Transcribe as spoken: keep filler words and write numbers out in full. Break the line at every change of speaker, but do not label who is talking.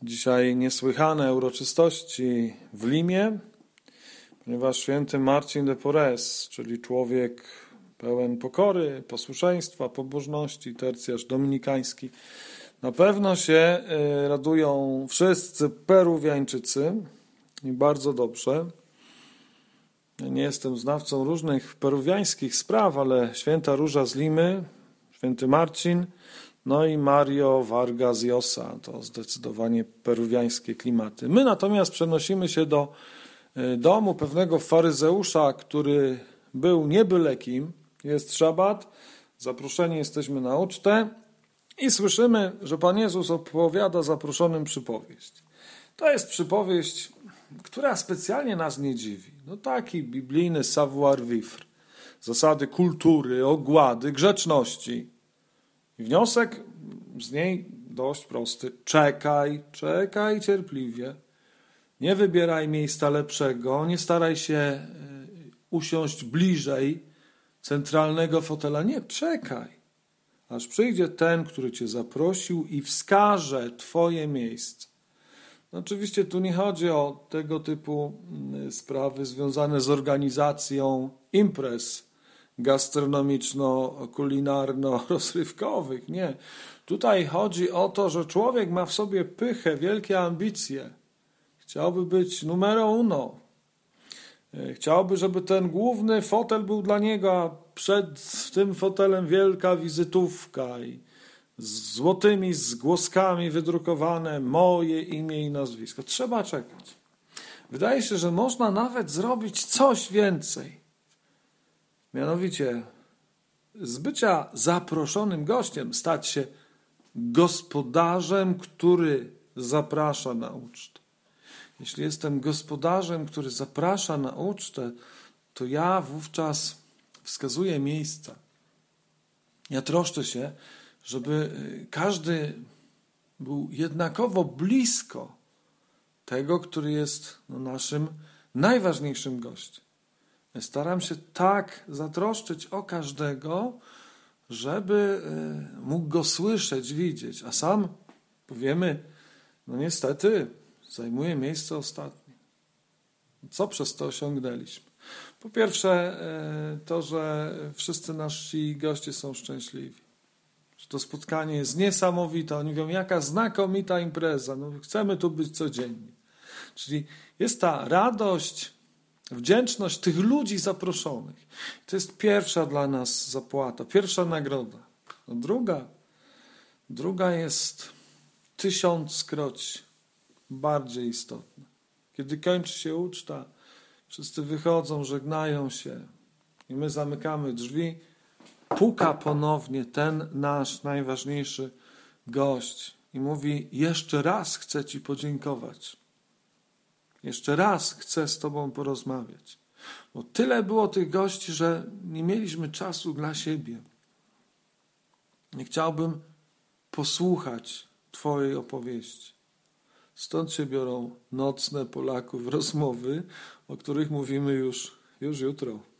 Dzisiaj niesłychane uroczystości w Limie, ponieważ święty Marcin de Porres, czyli człowiek pełen pokory, posłuszeństwa, pobożności, tercjarz dominikański, na pewno się radują wszyscy Peruwiańczycy i bardzo dobrze. Nie jestem znawcą różnych peruwiańskich spraw, ale święta Róża z Limy, święty Marcin, no i Mario Vargas Llosa, to zdecydowanie peruwiańskie klimaty. My natomiast przenosimy się do domu pewnego faryzeusza, który był nie byle kim. Jest szabat, zaproszeni jesteśmy na ucztę i słyszymy, że Pan Jezus opowiada zaproszonym przypowieść. To jest przypowieść, która specjalnie nas nie dziwi. No taki biblijny savoir-vivre, zasady kultury, ogłady, grzeczności. I wniosek z niej dość prosty. Czekaj, czekaj cierpliwie. Nie wybieraj miejsca lepszego, nie staraj się usiąść bliżej centralnego fotela. Nie, czekaj, aż przyjdzie ten, który cię zaprosił i wskaże twoje miejsce. No oczywiście tu nie chodzi o tego typu sprawy związane z organizacją imprez gastronomiczno-kulinarno-rozrywkowych. Nie. Tutaj chodzi o to, że człowiek ma w sobie pychę, wielkie ambicje. Chciałby być numero uno. Chciałby, żeby ten główny fotel był dla niego, a przed tym fotelem wielka wizytówka i z złotymi zgłoskami wydrukowane moje imię i nazwisko. Trzeba czekać. Wydaje się, że można nawet zrobić coś więcej. Mianowicie z bycia zaproszonym gościem stać się gospodarzem, który zaprasza na ucztę. Jeśli jestem gospodarzem, który zaprasza na ucztę, to ja wówczas wskazuję miejsca. Ja troszczę się, żeby każdy był jednakowo blisko tego, który jest no, naszym najważniejszym gościem. Staram się tak zatroszczyć o każdego, żeby mógł go słyszeć, widzieć. A sam, powiemy, no niestety zajmuje miejsce ostatnie. Co przez to osiągnęliśmy? Po pierwsze to, że wszyscy nasi goście są szczęśliwi. Że to spotkanie jest niesamowite. Oni mówią, jaka znakomita impreza. No, chcemy tu być codziennie. Czyli jest ta radość, wdzięczność tych ludzi zaproszonych. To jest pierwsza dla nas zapłata, pierwsza nagroda. No druga, druga jest tysiąckroć bardziej istotna. Kiedy kończy się uczta, wszyscy wychodzą, żegnają się i my zamykamy drzwi, puka ponownie ten nasz najważniejszy gość i mówi, jeszcze raz chcę Ci podziękować. Jeszcze raz chcę z Tobą porozmawiać. Bo tyle było tych gości, że nie mieliśmy czasu dla siebie. Nie chciałbym posłuchać Twojej opowieści. Stąd się biorą nocne Polaków rozmowy, o których mówimy już, już jutro.